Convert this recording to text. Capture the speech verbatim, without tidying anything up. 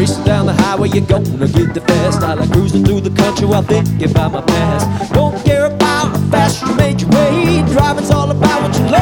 Racing down the highway, you're gonna get there fast. I like cruising through the country while thinking about my past. Don't care about how fast you made your way. Driving's all about what you love.